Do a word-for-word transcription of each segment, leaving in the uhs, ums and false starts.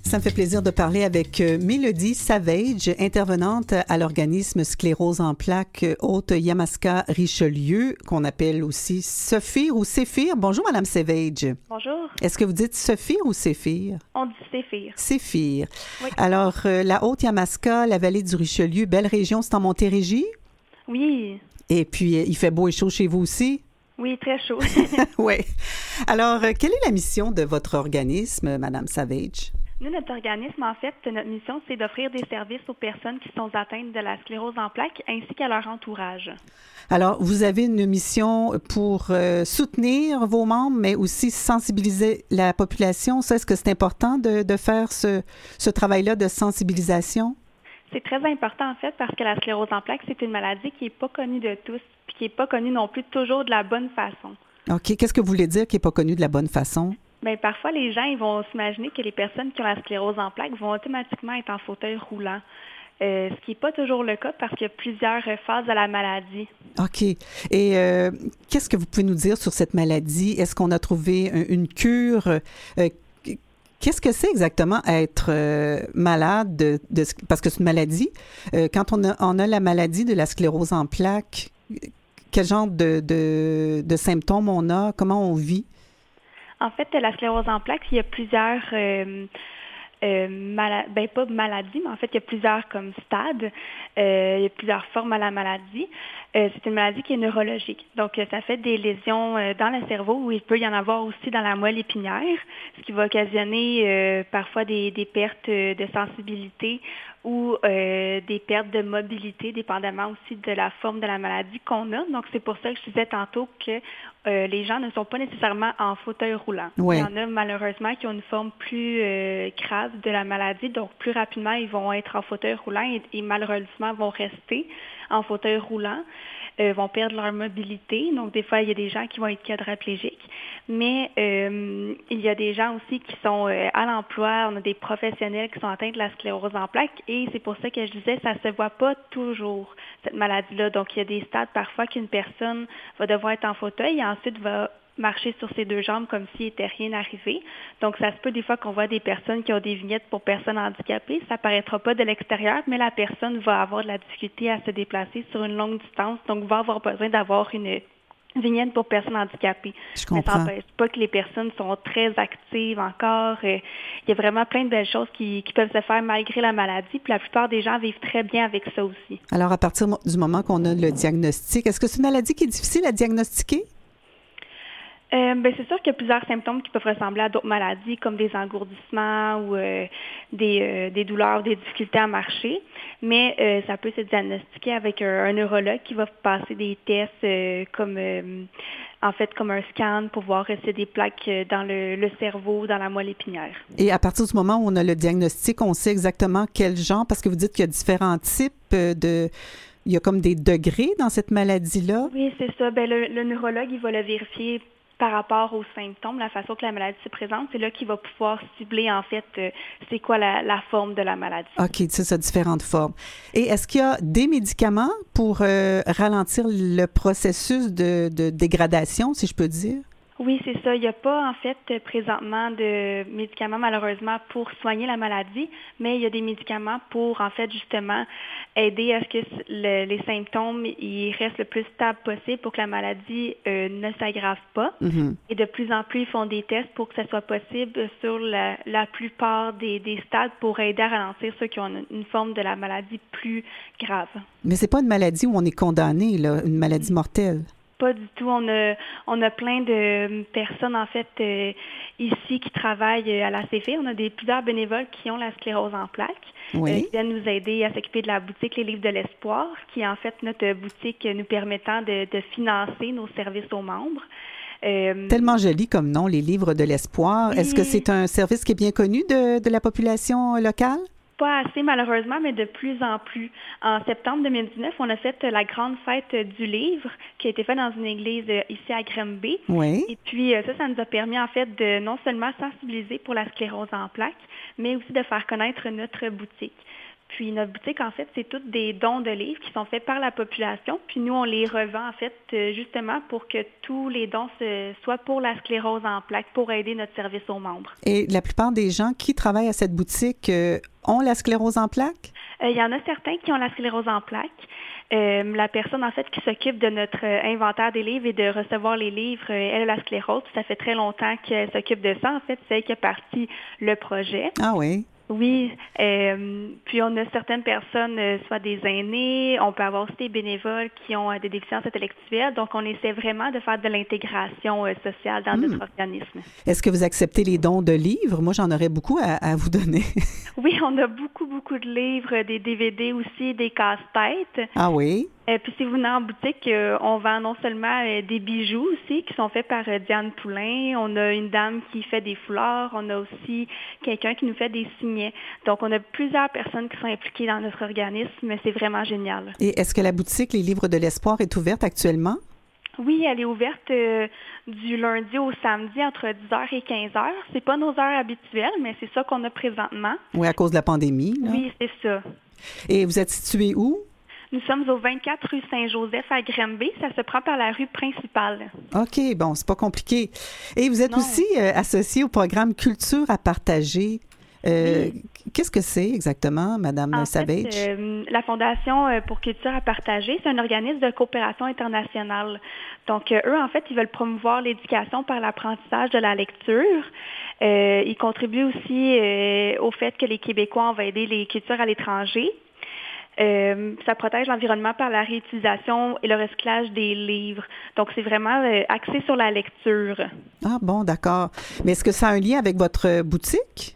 Ça me fait plaisir de parler avec Mélodie Savage, intervenante à l'organisme Sclérose en plaques Haute-Yamaska-Richelieu, qu'on appelle aussi Sophir ou Séphir. Bonjour, Madame Savage. Bonjour. Est-ce que vous dites Sophir ou Séphir? On dit Séphir. Séphir. Oui. Alors, euh, la Haute-Yamaska, la vallée du Richelieu, belle région, c'est en Montérégie? Oui. Et puis, il fait beau et chaud chez vous aussi? Oui, très chaud. Oui. Alors, euh, quelle est la mission de votre organisme, Madame Savage? Nous, notre organisme, en fait, notre mission, c'est d'offrir des services aux personnes qui sont atteintes de la sclérose en plaques ainsi qu'à leur entourage. Alors, vous avez une mission pour euh, soutenir vos membres, mais aussi sensibiliser la population. Ça, est-ce que c'est important de, de faire ce, ce travail-là de sensibilisation? C'est très important, en fait, parce que la sclérose en plaques, c'est une maladie qui n'est pas connue de tous, puis qui n'est pas connue non plus toujours de la bonne façon. OK. Qu'est-ce que vous voulez dire qui n'est pas connu de la bonne façon? Bien, parfois, les gens ils vont s'imaginer que les personnes qui ont la sclérose en plaques vont automatiquement être en fauteuil roulant. Euh, ce qui n'est pas toujours le cas parce qu'il y a plusieurs phases de la maladie. OK. Et euh, qu'est-ce que vous pouvez nous dire sur cette maladie? Est-ce qu'on a trouvé un, une cure? Euh, qu'est-ce que c'est exactement être euh, malade? De, de, parce que c'est une maladie. Euh, quand on a, on a la maladie de la sclérose en plaques, quel genre de, de, de symptômes on a? Comment on vit? En fait, la sclérose en plaques, il y a plusieurs... Euh, Euh, mala- ben pas maladie, mais en fait, il y a plusieurs comme stades, euh, il y a plusieurs formes à la maladie. Euh, c'est une maladie qui est neurologique. Donc, euh, ça fait des lésions euh, dans le cerveau où il peut y en avoir aussi dans la moelle épinière, ce qui va occasionner euh, parfois des, des pertes de sensibilité ou euh, des pertes de mobilité, dépendamment aussi de la forme de la maladie qu'on a. Donc, c'est pour ça que je disais tantôt que euh, les gens ne sont pas nécessairement en fauteuil roulant. Ouais. Il y en a malheureusement qui ont une forme plus euh, grave de la maladie, donc plus rapidement, ils vont être en fauteuil roulant et, et malheureusement vont rester en fauteuil roulant, euh, vont perdre leur mobilité. Donc, des fois, il y a des gens qui vont être quadraplégiques, mais euh, il y a des gens aussi qui sont euh, à l'emploi. On a des professionnels qui sont atteints de la sclérose en plaques et c'est pour ça que je disais, ça se voit pas toujours, cette maladie-là. Donc, il y a des stades parfois qu'une personne va devoir être en fauteuil et ensuite va marcher sur ses deux jambes comme s'il n'était rien arrivé. Donc, ça se peut des fois qu'on voit des personnes qui ont des vignettes pour personnes handicapées. Ça ne paraîtra pas de l'extérieur, mais la personne va avoir de la difficulté à se déplacer sur une longue distance, donc va avoir besoin d'avoir une vignette pour personnes handicapées. Je comprends. Mais ça n'empêche pas que les personnes sont très actives encore. Euh, il y a vraiment plein de belles choses qui, qui peuvent se faire malgré la maladie. Puis la plupart des gens vivent très bien avec ça aussi. Alors, à partir du moment qu'on a le diagnostic, est-ce que c'est une maladie qui est difficile à diagnostiquer? Euh, ben c'est sûr qu'il y a plusieurs symptômes qui peuvent ressembler à d'autres maladies, comme des engourdissements ou euh, des, euh, des douleurs, des difficultés à marcher. Mais euh, ça peut se diagnostiquer avec un, un neurologue qui va passer des tests euh, comme euh, en fait comme un scan pour voir si y a des plaques dans le, le cerveau, dans la moelle épinière. Et à partir du moment où on a le diagnostic, on sait exactement quel genre, parce que vous dites qu'il y a différents types de... Il y a comme des degrés dans cette maladie-là? Oui, c'est ça. Ben, le, le neurologue, il va le vérifier par rapport aux symptômes, la façon que la maladie se présente, c'est là qu'il va pouvoir cibler, en fait, euh, c'est quoi la, la forme de la maladie. OK, c'est ça, différentes formes. Et est-ce qu'il y a des médicaments pour euh, ralentir le processus de, de dégradation, si je peux dire? Oui, c'est ça. Il n'y a pas, en fait, présentement de médicaments, malheureusement, pour soigner la maladie, mais il y a des médicaments pour, en fait, justement, aider à ce que le, les symptômes ils restent le plus stables possible pour que la maladie euh, ne s'aggrave pas. Mm-hmm. Et de plus en plus, ils font des tests pour que ça soit possible sur la, la plupart des, des stades pour aider à ralentir ceux qui ont une, une forme de la maladie plus grave. Mais c'est pas une maladie où on est condamné, là, une maladie mortelle. Pas du tout. On a, on a plein de personnes, en fait, euh, ici qui travaillent à la C F I. On a des, plusieurs bénévoles qui ont la sclérose en plaques, oui. euh, qui viennent nous aider à s'occuper de la boutique Les Livres de l'Espoir, qui est en fait notre boutique nous permettant de, de financer nos services aux membres. Euh, Tellement joli comme nom, Les Livres de l'Espoir. Oui. Est-ce que c'est un service qui est bien connu de, de la population locale? Pas assez, malheureusement, mais de plus en plus. En septembre deux mille dix-neuf, on a fait la grande fête du livre qui a été faite dans une église ici à Granby. Oui. Et puis, ça, ça nous a permis, en fait, de non seulement sensibiliser pour la sclérose en plaques, mais aussi de faire connaître notre boutique. Puis notre boutique, en fait, c'est toutes des dons de livres qui sont faits par la population. Puis nous, on les revend, en fait, justement pour que tous les dons se, soient pour la sclérose en plaques, pour aider notre service aux membres. Et la plupart des gens qui travaillent à cette boutique euh, ont la sclérose en plaques? Il euh, y en a certains qui ont la sclérose en plaques. Euh, la personne, en fait, qui s'occupe de notre euh, inventaire des livres et de recevoir les livres, euh, elle a la sclérose. Ça fait très longtemps qu'elle s'occupe de ça. En fait, c'est elle qui a parti le projet. Ah oui? Oui. Euh, puis, on a certaines personnes, euh, soit des aînés, on peut avoir aussi des bénévoles qui ont euh, des déficiences intellectuelles. Donc, on essaie vraiment de faire de l'intégration euh, sociale dans mmh. notre organisme. Est-ce que vous acceptez les dons de livres? Moi, j'en aurais beaucoup à, à vous donner. Oui, on a beaucoup, beaucoup de livres, des D V D aussi, des casse-têtes. Ah oui? Euh, puis si vous venez en boutique, euh, on vend non seulement euh, des bijoux aussi qui sont faits par euh, Diane Poulain. On a une dame qui fait des foulards. On a aussi quelqu'un qui nous fait des signets. Donc, on a plusieurs personnes qui sont impliquées dans notre organisme. C'est vraiment génial. Et est-ce que la boutique Les Livres de l'Espoir est ouverte actuellement? Oui, elle est ouverte euh, du lundi au samedi entre dix heures et quinze heures. C'est pas nos heures habituelles, mais c'est ça qu'on a présentement. Oui, à cause de la pandémie. Là. Oui, c'est ça. Et vous êtes situé où? Nous sommes au vingt-quatre rue Saint-Joseph à Granby. Ça se prend par la rue principale. OK, bon, c'est pas compliqué. Et vous êtes non. aussi euh, associé au programme Culture à partager. Euh, oui. Qu'est-ce que c'est exactement, Madame en Savage? Fait, euh, la Fondation pour Culture à partager, c'est un organisme de coopération internationale. Donc, euh, eux, en fait, ils veulent promouvoir l'éducation par l'apprentissage de la lecture. Euh, ils contribuent aussi euh, au fait que les Québécois, on va aider les cultures à l'étranger. Euh, ça protège l'environnement par la réutilisation et le recyclage des livres. Donc, c'est vraiment euh, axé sur la lecture. Ah bon, d'accord. Mais est-ce que ça a un lien avec votre boutique?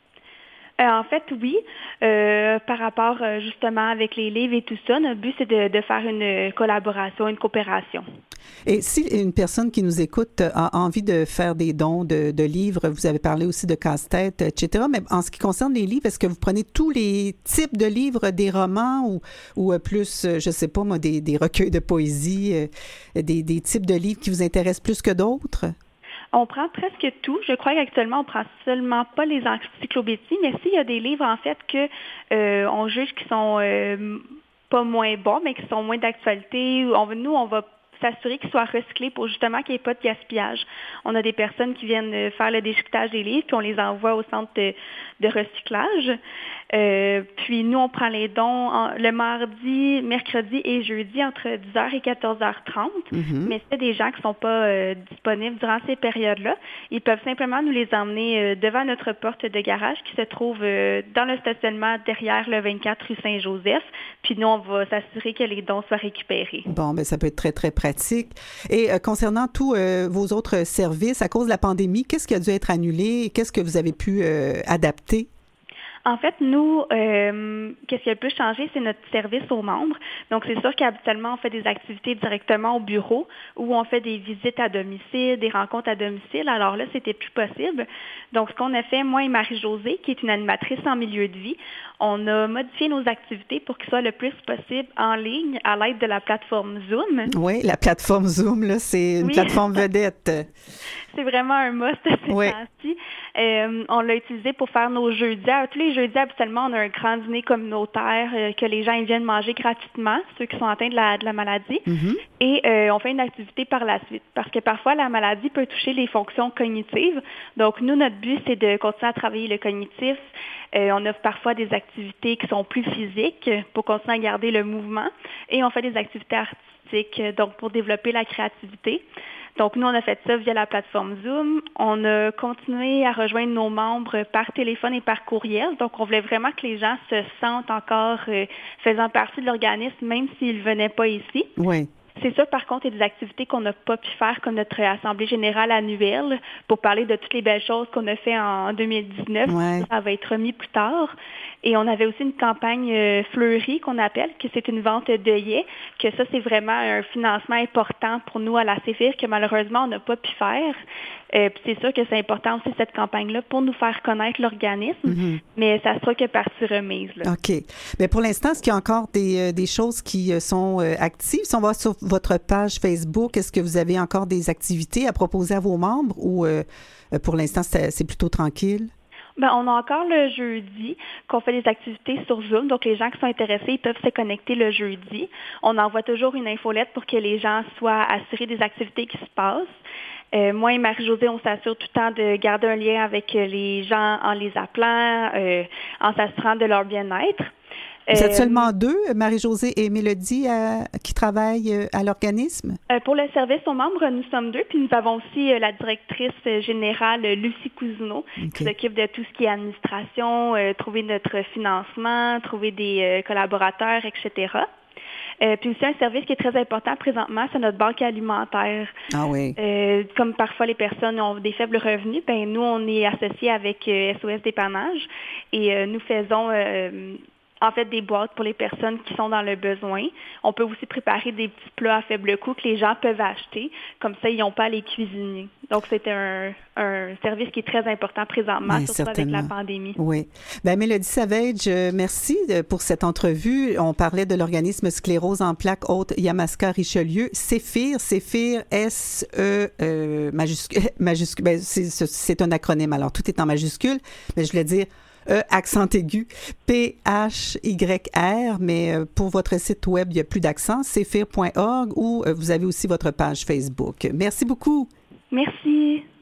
Euh, en fait, oui. Euh, par rapport euh, justement avec les livres et tout ça, notre but, c'est de, de faire une collaboration, une coopération. Et si une personne qui nous écoute a envie de faire des dons de, de livres, vous avez parlé aussi de casse-tête, et cetera, mais en ce qui concerne les livres, est-ce que vous prenez tous les types de livres, des romans ou, ou plus, je ne sais pas moi, des, des recueils de poésie, des, des types de livres qui vous intéressent plus que d'autres? On prend presque tout. Je crois qu'actuellement, on prend seulement pas les encyclopédies, mais s'il y a des livres, en fait, que euh, on juge qui sont euh, pas moins bons, mais qui sont moins d'actualité, on, nous, on va s'assurer qu'ils soient recyclés pour justement qu'il n'y ait pas de gaspillage. On a des personnes qui viennent faire le déchiquetage des livres, puis on les envoie au centre de, de recyclage. Euh, puis nous, on prend les dons en, le mardi, mercredi et jeudi entre dix heures et quatorze heures trente. Mm-hmm. Mais c'est des gens qui ne sont pas euh, disponibles durant ces périodes-là. Ils peuvent simplement nous les emmener euh, devant notre porte de garage qui se trouve euh, dans le stationnement derrière le vingt-quatre rue Saint-Joseph. Puis nous, on va s'assurer que les dons soient récupérés. Bon, bien, ça peut être très, très pratique. Et euh, concernant tous euh, vos autres services, à cause de la pandémie, qu'est-ce qui a dû être annulé? Qu'est-ce que vous avez pu euh, adapter? En fait, nous, euh, qu'est-ce qui a pu changer, c'est notre service aux membres. Donc, c'est sûr qu'habituellement, on fait des activités directement au bureau où on fait des visites à domicile, des rencontres à domicile. Alors là, c'était plus possible. Donc, ce qu'on a fait, moi et Marie-Josée, qui est une animatrice en milieu de vie, on a modifié nos activités pour qu'ils soient le plus possible en ligne à l'aide de la plateforme Zoom. Oui, la plateforme Zoom, là, c'est une oui. plateforme vedette. C'est vraiment un must ces oui. temps-ci. Euh, on l'a utilisé pour faire nos jeudis. Tous les jeudis, habituellement, on a un grand dîner communautaire euh, que les gens ils viennent manger gratuitement, ceux qui sont atteints de la, de la maladie. Mm-hmm. Et euh, on fait une activité par la suite. Parce que parfois, la maladie peut toucher les fonctions cognitives. Donc, nous, notre but, c'est de continuer à travailler le cognitif. Euh, on offre parfois des activités qui sont plus physiques pour continuer à garder le mouvement. Et on fait des activités artistiques, donc pour développer la créativité. Donc, nous, on a fait ça via la plateforme Zoom. On a continué à rejoindre nos membres par téléphone et par courriel. Donc, on voulait vraiment que les gens se sentent encore euh, faisant partie de l'organisme, même s'ils ne venaient pas ici. Oui. C'est ça, par contre, il y a des activités qu'on n'a pas pu faire comme notre Assemblée générale annuelle pour parler de toutes les belles choses qu'on a fait en deux mille dix-neuf. Ouais. Ça va être remis plus tard. Et on avait aussi une campagne euh, fleurie qu'on appelle, que c'est une vente d'œillets, que ça, c'est vraiment un financement important pour nous à la C F I R que malheureusement, on n'a pas pu faire. Euh, puis c'est sûr que c'est important aussi, cette campagne-là, pour nous faire connaître l'organisme, mm-hmm. mais ça sera que partie remise. Là. OK. Mais pour l'instant, est-ce qu'il y a encore des, des choses qui sont euh, actives? Si on va sur votre page Facebook, est-ce que vous avez encore des activités à proposer à vos membres ou euh, pour l'instant, c'est, c'est plutôt tranquille? Ben, on a encore le jeudi qu'on fait des activités sur Zoom. Donc, les gens qui sont intéressés, ils peuvent se connecter le jeudi. On envoie toujours une infolette pour que les gens soient assurés des activités qui se passent. Euh, moi et Marie-Josée, on s'assure tout le temps de garder un lien avec les gens en les appelant, euh, en s'assurant de leur bien-être. Vous êtes Euh, seulement deux, Marie-Josée et Mélodie, à- qui travaillent euh, à l'organisme? Euh, pour le service aux membres, nous sommes deux, puis nous avons aussi euh, la directrice euh, générale, euh, Lucie Cousineau, OK. qui s'occupe de tout ce qui est administration, euh, trouver notre financement, trouver des euh, collaborateurs, et cetera. Euh, puis aussi un service qui est très important présentement, c'est notre banque alimentaire. Ah oui. Euh, comme parfois les personnes ont des faibles revenus, ben nous on est associés avec euh, S O S Dépannage et euh, nous faisons euh, en fait des boîtes pour les personnes qui sont dans le besoin. On peut aussi préparer des petits plats à faible coût que les gens peuvent acheter, comme ça ils n'ont pas à les cuisiner. Donc c'est un, un service qui est très important présentement, Oui, surtout certainement. avec la pandémie. Oui. Ben, Mélodie Savage, euh, merci de- pour cette entrevue. On parlait de l'organisme Sclérose en plaques haute Yamaska-Richelieu. Séphir, Séphir, S E euh, majuscule, majuscule ben, c'est, c'est un acronyme, alors tout est en majuscule, mais je voulais dire E, accent aigu, P H Y R, mais euh, pour votre site web, il n'y a plus d'accent, séphir point org, ou euh, vous avez aussi votre page Facebook. Merci beaucoup. Merci.